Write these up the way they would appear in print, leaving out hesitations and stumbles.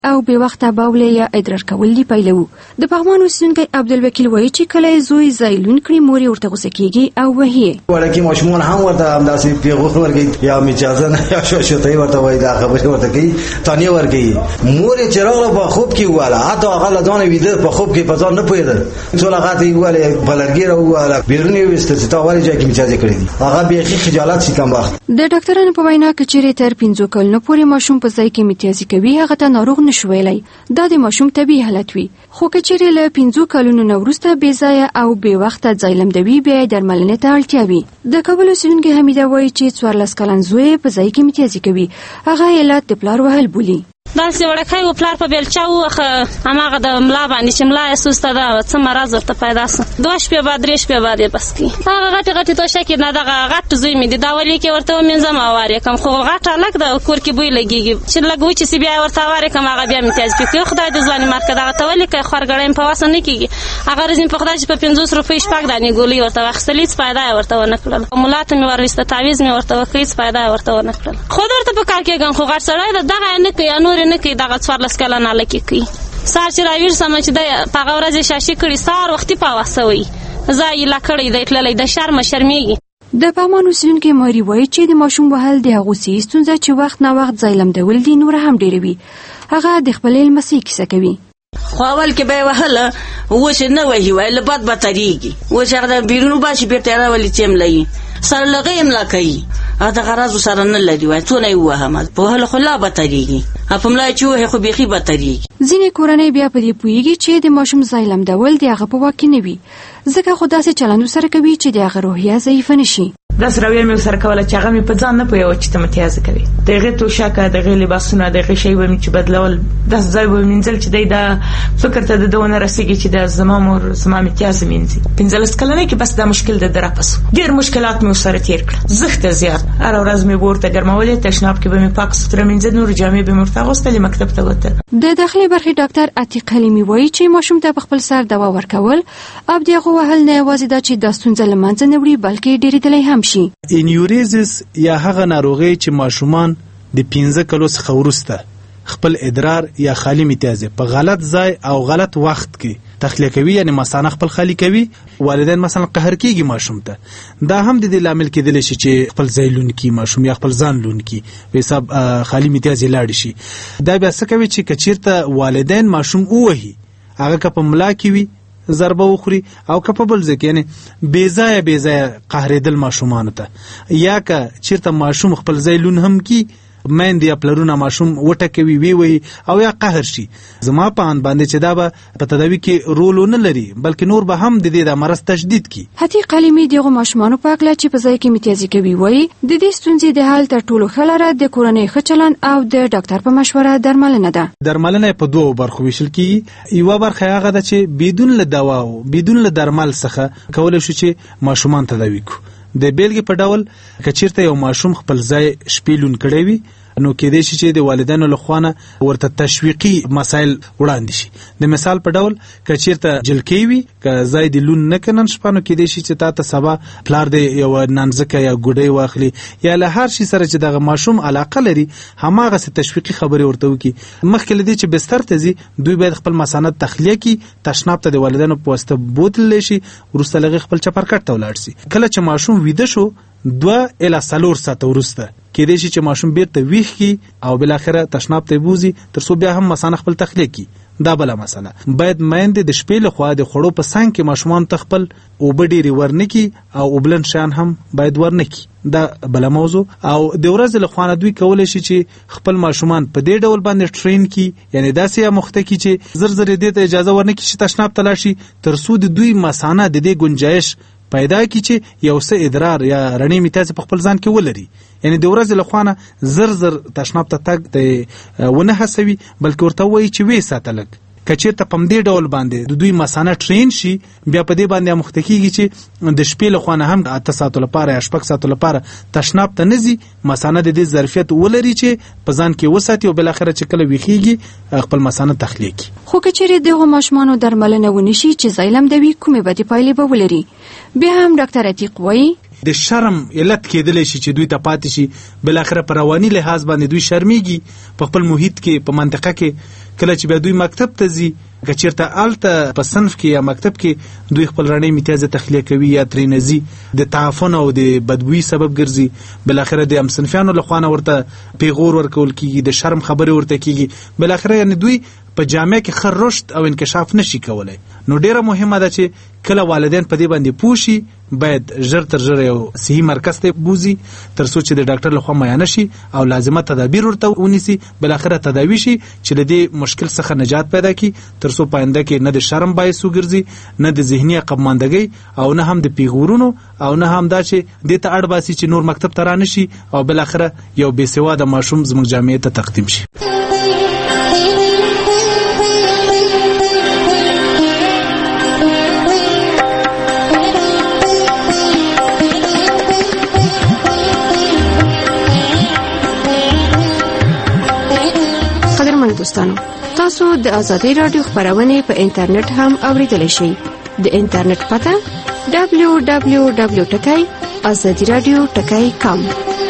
او بې وخته باولې یا ادرار کول دي پیلوي. د پغمان اوسیدونکی عبدالوکیل وایي چې کله زوی زایلون کړي مور یې ورته غوسه کیږي او وهي. ولکه ماشومان هم ورته همداسې پیغور ورکوي یا اجازه نه یا شوشتای ورته وایي دا خبرې ورته کوي تانیه ورکوي. مور یې چې راغله په خوب کې واله حتی هغه له ځانه ویده په خوب کې په ځان نه پوهېده ټول هغه ته یې وویل بلرګي راوواله بیرون یې ویسته چې تا ولې ځای کې مجازې کړی دي هغه بیخي خجالت شي کم وخت. د ډاکټرانو په وینا که چیرې تر 15 کلونو پورې ماشوم په ځای کې امتیازي کوي هغه ته ناروغ نشي ویلی. دا د ماشوم طبیعي حالت وي. خو که چیرې له 15 کلونو نه وروسته بې ځایه او بې وخته ځای لمدوي بیا درملنې ته اړتیا وي. د کابل اوسیدونکې حمیده وایي چې 14 کلن زوی په ځای کې امتیازي کوي. هغه علت د پلار وهل بولي. داسې وړکی و پلار په بیلچه ووخه هماغه د ملا باندې چې ملا یې سسته ده څه مرض ورته پیدا سه 2 شپې بعد 3 شپې بعد یې بس کړي. هغه غټې غټې توشکې نه دغه غټ زوی مې دی دا ولې کې ورته ومینځم اوار یې کړم خو غټ هلک ده کور کې بوی لګېږي چې لږ وچې سي بیا یې ورته اوار یې کړم هغه بیا مې امتیاز پرې کړي. خدای دې ځواني مات کړه دغه ته ولې کوې خورګړی مې په وسه نه کېږي. هغه رزم په خدای چې په 50 روپۍ شپږ دانې ګولۍ ورته واخیستلې هېڅ فایده یې ورته ونه کړله. ملا ته مې ورایسته تعویض مې ورته وکړ هېڅ فایده یې ورته ونه کړله. خود ورته په کار کېږم خو غټ سړی ده دغه یې نه کوي یا نور یې نه کوي دغه 14 کلن هلک یې کوي. سهار چې راویښسم چې دی په هغه ورځ یې شاشي کړي سهار وختي په وسه وایي ځای یې لا کړی دی تللی د شرمه شرمېږي. د پغمان اوسیدونکې ماري وایي چې د ماشوم وهل د هغو څه ستونزه چې وخت نه وخت ځای لمدول دي نوره هم ډېروي. هغه د خپلې لمسۍ کیسه کوي. خو اول کې به یې وهله اوس یې نه وهي وایي له بد بدترېږي. اوس هغه د بیرون وباسي بېرته یې راولي چې املوي سره لغې املا کوي. هغه د غرضو سره نه لري وایي څونه یې ووهم په وهلو خو لا بدترېږي. په ملا چې وهي خو بیخي بدترېږي. ځینې کورنۍ بیا په دې پوهېږي چې د ماشوم ځای لمدول د هغه په واک کې نه وي ځکه خو داسې چلند ورسره کوي چې د هغه روحیه ضعیفه نه شي. داسې رویه مې ورسره کوله چې هغه مې په ځان نه پوهېوه چې ته متیازه کوي. د هغې توشکه د هغې لباسونه د هغې شی به مې چې بدلول داسې ځای به مې مینځل چې دی دا فکر ته د ده ونه رسېږي چې دا زما مور زما متیازه مینځي. 15 کلنۍ کې بس دا مشکل د ده راپس ډېر مشکلات مې ورسره تېر کړه زښته زیات. هره ورځ مې به ورته ګرمولې تشناب کې به مې پاک سوتره مینځل نورې جامې به مې ورته اغوستلې مکتب ته وته. د داخلي برخې ډاکټر عتیق حلیمي وایي چې ماشوم ته په خپل سر دوا ورکول او د هغو وهل نه یوازې دا چې دا ستونزه له منځه نه وړي بلکې ډېرېدلی هم شي. انیوریزس یا هغه ناروغي چې ماشومان د 15 کلو څخه وروسته خپل ادرار یا خالي متیازه په غلط ځای او غلط وخت کې تخلیه کوي یعنی مثلا خپل خالی کوي. والدین مثلا قهر کیږي ماشوم ته. دا هم د دې لامل کېدلی شي چې خپل ځای لون کی ماشوم یا خپل ځان لون کی په حساب خالی متیازه لاړ شي. دا بیا څه کوي چې کچیرته والدین ماشوم ووهي هغه که په ملا کې وي ضربه وخوري او که په بل ځای یعنی بې ځایه قهرېدل ماشومانو ته یا که چیرته ماشوم خپل ځای لون هم کی میندې یا پلرونه ماشوم وټکوي وی او یا قهر شي. زما په اند باندې چې دا به په تداوي کې رول نه لري بلکې نور به هم د دې د مرض تشدید کی. عتیق حلیمي دغه ماشومانو په اړه چې په ځای کې امتیازي کوي وایي د دې ستونزې د حل تر ټولو ښه لاره د کورنۍ ښه چلند او د ډاکټر په مشوره درملنه ده. درملنه په 2 برخو ویشل کیږي. یوه برخه هغه ده چې بدون له دوا او بدون له درمل څخه کولای شو چې ماشومان تداوي کو. د بیلګې په ډول که چیرته یو ماشوم خپل ځای شپېلون کړی وي نو کېدای شي چې د والدینو لخوا نه ورته تشویقي مسایل وړاندې شي. د مثال په ډول که چیرته جلکۍ وي که ځای د لون نه که نن شپه نو کېدای شي چې تا ته سبا پلار د یو نانځکه یا ګوډۍ واخلي یا له هر شي سره چې دغه ماشوم علاقه لري هماغسې تشویقي خبرې ورته وکړي. مخکې له دې چې بستر ته ځي دوی باید خپل مساند تخلیه کړي تشناب ته د والدینو په واسطه بوتللی شي وروسته له هغې خپل چپرکټ ته ولاړ شي. کله چې ماشوم ویده شو 2 الی 4 ساعته وروسته کېدای شي چې ماشوم بیرته ویښ کی او بالاخره تشناب ته بوزي تر څو بیا هم مثانه خپل تخلیه کی. دا بله مسله. باید میندې د شپې لخوا د خوړو په څنګ کې ماشومان ته خپل اوبه ډېرې ورنکي او اوبلن شیان هم باید ورنکي. دا بله موضوع. او د ورځې لخوا نه دوی کولی شي چې خپل ماشومان په دې ډول باندې ټرین کی یعنی داسې مخته کی چې زر زر دې ته اجازه ورنکي چې تشناب ته لاړ شي تر څو د دوی مثانه د دې گنجایش پیدا کی چې یو څه ادرار یا رڼې متیازې په خپل ځان کې ولري. یعنی د ورځې لخوا نه زر تشناب ته تګ د ونه هڅوي بلکې ورته وایي چې وې ساته لږ. که چېرته په همدې ډول باندې د دوی مثانه ټرین شي بیا په دې باندې مخته کېږي چې د شپې لخوا نه هم 8 ساعتو لپاره یا 6 ساعتو لپاره تشناب ته نه ځي مثانه د دې ظرفیت ولري چې په ځان کې وساتي او بالاخره چې کله ویښېږي خپل مثانه تخلیه کړي. خو که چیرې دغو ماشومانو درملنه ونه شي چې ځای لمدوي کومې بدې پایلې به ولري. بیا هم ډاکټر عتیق وایي د شرم علت کېدلی شي چې دوی ته پاتې شي، بل اخره په رواني لحاظ باندې دوی شرمېږي په خپل محیط کې، په منطقه کې. کله چې بیا دوی مکتب ته ځي، که چېرته هلته په صنف کې یا مکتب کې دوی خپل رڼې امتیازه تخلیه کوي یا ترې نه ځي، د تعفن او د بدبویي سبب ګرځي. بالاخره د همصنفیانو له خوا نه ورته پیغور ورکول کېږي، د شرم خبرې ورته کېږي. بالاخره یعنې دوی په جامعه کې ښه رشد او انکشاف نشي کولی. نو ډیره مهمه ده چې کله والدین په دې باندې پوه شي، باید ژر تر ژره یو صحي مرکز ته بوزي تر څو چې د ډاکټر لخوا معاینه شي او لازمه تدابیر ورته ونیسي، بالاخره تداوي شي چې له دې مشکل څخه نجات پیدا کړي، تر څو پاینده کې نه د شرم باعث وګرځي، نه د ذهني عقبماندګۍ او نه هم د پیغورونو او نه هم دا چې دې ته اړ باسي چې نور مکتب ته رانشي او بالاخره یو بې سواده ماشوم زموږ جامعې ته تقدیم شي. دوستانو، تاسو د آزادۍ رادیو خبرونه په انټرنیټ هم اوریدلی شئ. د انټرنیټ پته www.azadiradio.com.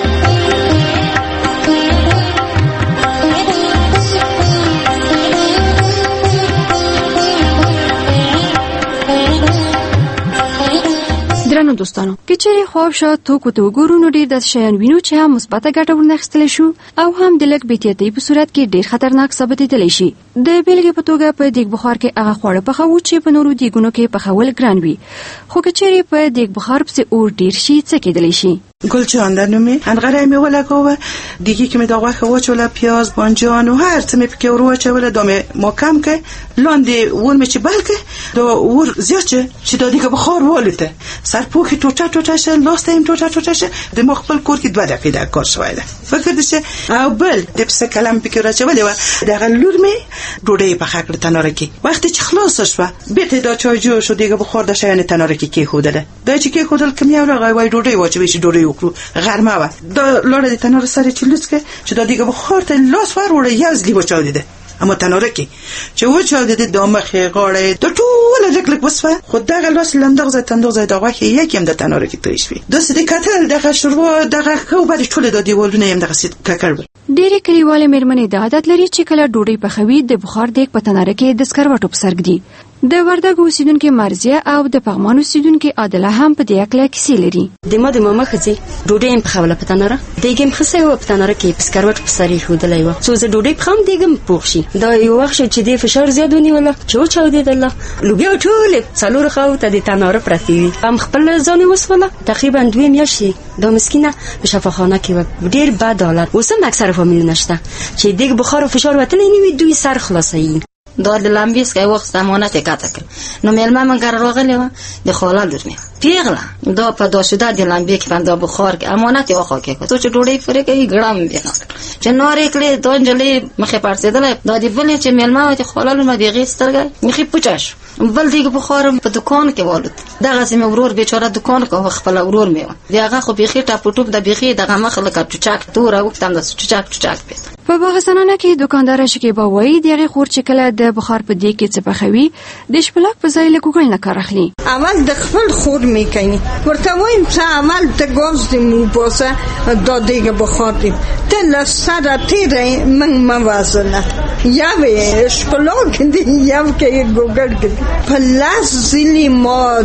درنو دوستانو، که چیرې خواب شو توکو ته وګورو نو ډېر داسې شیان وینو چې هم مثبته ګټه ورنه اخیستلی شو او هم د لږ بېاحتیاطۍ په صورت کې ډېر خطرناک ثابتېدلی شي. د بېلګې په توګه په دیګ بخار کې هغه خواړه پخوو چې په نورو دیګونو کې پخول ګران وي، خو که چیرې په دیګ بخار پسې اور ډېر شي څه کېدلی شي؟ گلچان در نمی انقره می ولگاوه دیگه که می دا غوخه واچوله پیاز بانجان و هر چه می پکی ورو واچوله دا می ماکم که لاندی ور می چی بلکه دا ور زیاد چه دا دیگه بخار والته سرپوکی توچه شه لاسته ایم توچه شه دماغ خپل کور که 2 دقیقه در کار شویده فکردشه او بل دپسه کلم پکی را چوله و دقیقه لور می روده پخکر تنارکی وقتی چه خلاصش و بیت دا چای جو شو دیگه بخار داشه یعنی تنارکی که خودله دا چی که خودل کمی اولا وای روده واچویش دوره غرمه و دا لاره تنار سر چلوس که دا دیگه بخار تا لاس وروړه یازلی بچاو دیده اما تناره کی چې وچاو دیده دامخه غاړه دا ټول لک وسوه خود دغه لاس لندغ زای تندغ زای دغه یکم د تناره کی تویش وی د سې کتل دغه شروع دغه خو بعد ټول د دیوالونه هم دغه سې ککړ ډېری کلیواله مېرمنې د عادت لري چې کله ډوډۍ پخوي د بخار دیګ په تناره کې د سکروټو په سر ږدي. د وردګو اوسیدونکو مرزیه او د پغمان اوسیدونکو عادله هم په دې اړه کیسې لري. د ماما خځې ډوډۍ هم پخوله په تناره دیګم خسې و په تناره کې په سکروټ په سر یې ښودلی و څو زه ډوډۍ پخوم دیګم پوخ شي. دا یو وخت چې د فشار زیات ونیوله چې وچاودېدله لوبیا ټولې څلور خواو ته د تناره پرتې وي هم خپل ځان یې وسوله تقریبا 2 میاشتې دا مسکینه په شفاخانه کې و ډېر بد حالت. اوس هم اکثره فامیلونه شته چې دیګ بخار او فشار وتلی نه وي دوی سر خلاصوي. دا د لامبیس کې وخت امانت یې کاته کړ نو مېلمه من ګر راغلی و د خاله لور مې پیغله دا په داشوده د لامبي کې باندې بخار کې امانت یې واخا کې ته چې ډوډۍ پرې کوي ګړم بیا چې نورې کړې دا انجلې مخې پارسېدل دا دی بلې چې مېلمه د خاله لور مې دی غیسترګ مخې پچاش بل دیګ بخار په دکان کې والوت دغه سم ورور بیچاره دکان کو خپل ورور مې دغه خو بيخي ټاپ ټوپ د بيخي دغه مخ لکه چچاک تور او تم د چچاک په باغستانانه کې دکاندار شکیبا وایي دغه خور چې کله د بخار په دیګ کې څه پخوي د شپلک په ځای له ګوګل نه کار اخلي. اول د خپل خور میکنی ورته وایم چې اول ته ګاز دې مو بوسه د دیګ بخار دې تل سره تیرې من موازنه یا به شپلک دې یا کې ګوګل کې پلاس زلی ما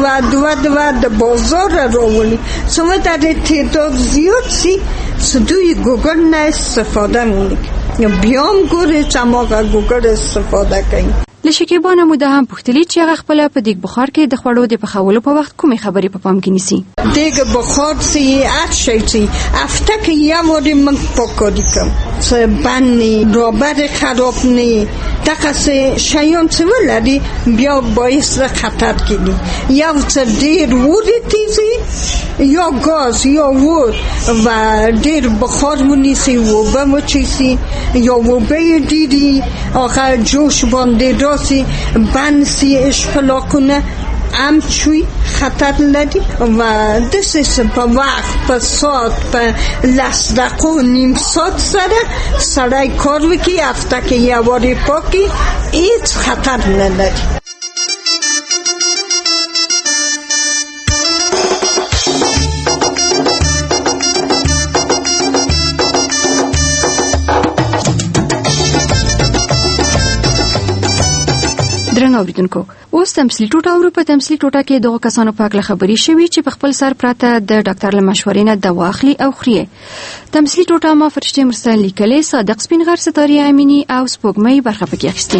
دوا د بازار راولي سمته دې ته زیات سي سدوی گوگل نه استفاده میکنه بیام گوره چماغه گوگل استفاده کنی. لشکیبا نموده هم پختلی چې هغه خپل په دیګ بخار کې د خوړو د پخولو په وخت کومې خبرې په پام کې نیسي. دیګ بخار سي اچي افته کې یا وړي من پکوري کوم څه باندې روبر خراب نه دغه څه شیان څه ولري بیا باعث خطر کیږي یا څه ډیر وړي تیزي یا گاز یا ور و ډیر بخار ونیسي و به مچيسي یا و به دیدي آخر جوش باندې راسی بنسی اشپلاکونه ام چوی خطر لدی و دستش په وقت په ساعت په لس دقیقه نیم ساعت سره کار وکی افته که یه واری پاکی هیچ خطر نداری. درنو اوریدونکو اوس تمثيلي ټوټه او په تمثيلي ټوټه کې دغه کسانو په اړه خبري شوي چې په خپل سر پراته د ډاکټر له مشورې نه دوا اخلي او خوري. تمثيلي ټوټه ما فرشته مرسل لیکلې، صادق سپینغر، ستاري امینی او سپوږمۍ برخه پکې اخیستې.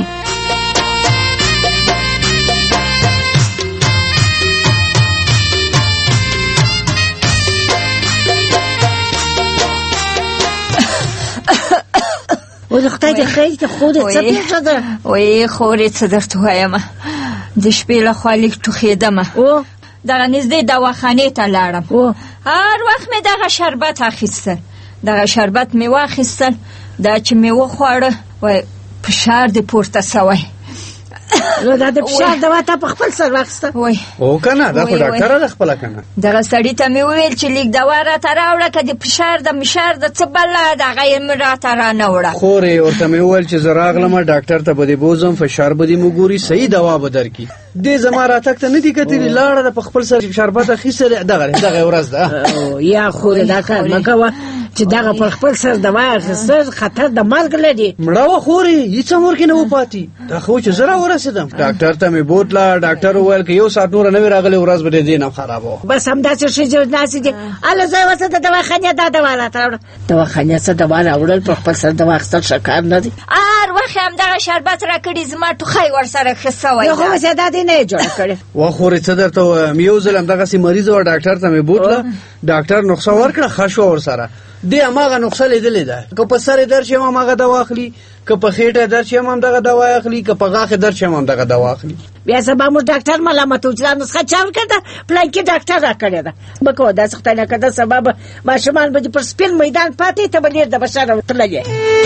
ولې خدای دې خیر ته خورې څه پیښه ده؟ وایي خورې څه درته وایم، د شپې له خوا لیک ټوخېدمه، دغه نږدې دواخانې ته لاړم، هر وخت مې دغه شربت اخیستل، دغه شربت مې واخیستل، دا چې مې وخوړه وایي فشار دې پورته سوی. نو دا د فشار دوا ته په خپل سر واخیسته؟ وایي او که نه دا خو ډاکټره ده خپله که نه. دغه سړي ته مې وویل چې لیک دوا راته راوړه، که د فشار د مشار د څه بله دغه یې مې راته رانه وړه. خورې ورته مې وویل چې زه راغلم ډاکټر ته به دې بوځم، فشار به دې مو ګوري، صحیح دوا به درکړي. دې زما راتګ ته نه دي کتلي، لاړه ده په خپل سر شربت اخیستلی، دغه ورځ ده. یا خورې دا کار مه کوه چې دغه پر خپل سر دوا اخیستل خطر د مرګ لري. مړه وه خورې هېڅ عمر کې نه و پاتې، دا خو چې زه راورسېدم ډاکټر ته مې بوتله، ډاکټر وویل که 1 ساعت نوره نه وي راغلی ورځ به دې نه خرابه وه. بس همداسې ښځې ناستې دي، هله زه یې ورته د دواخانې دا دوا راته راوړه. دواخانې څه دوا راوړل په خپل سر دوا اخیستل ښه کار نه دی. هر وخت یې همدغه شربت راکړي، زما ټوخی ورسره ښه سوی ده. خو اوس یې دا دې نه یې جوړه کړې. وا خورې څه درته ووایم، یو ځل همدغسې مریض وه، ډاکټر ته مې بوتله، ډاکټر نسخه ورکړه، ښه شوه ورسره. دې هماغه نسخه لیدلې ده، که په سر یې درد شي هم هماغه دوا اخلي، که په خېټه درد شي هم همدغه دوا اخلي، که په غاښ درد شي هم همدغه دوا اخلي. بیا سبا موږ ډاکټر ملامتو چې دا نسخه چا ورکړې ده، پلانکي ډاکټر راکړې ده. به کوه داسې خدای نه کړه سبا به ماشومان به دې پر سپین میدان پاتې، ته به لیر د بشر تللې.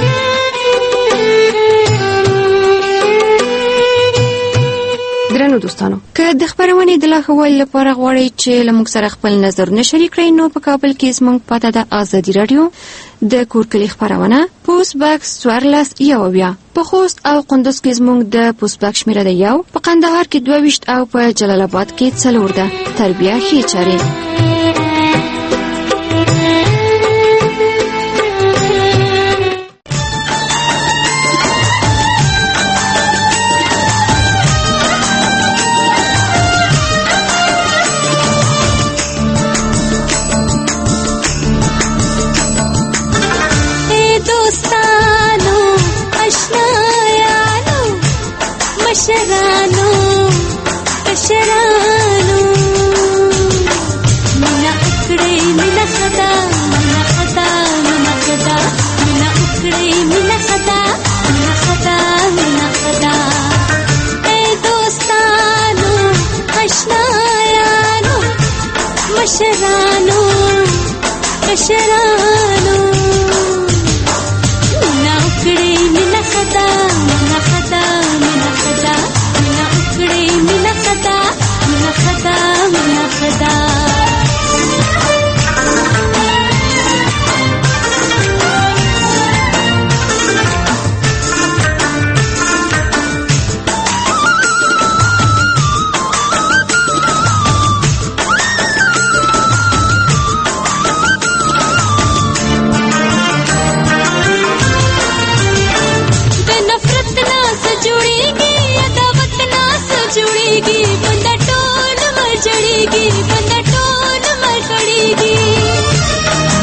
درنو دوستانو، که د خبرونې د لا ښه والي لپاره غواړئ چې له موږ سره خپل نظرونه شریک کړئ، نو په کابل کې زموږ پته ده آزادي راډیو، د کورکلي خبرونه، پوسټ باکس 14 په خوست او قندوز کې زموږ د پوسټ باکس شمیره ده 1، په قندهار کې 22 او په جلال آباد کې 4 ده. تربیه ښې چارې.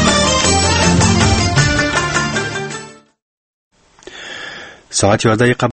ساعت 11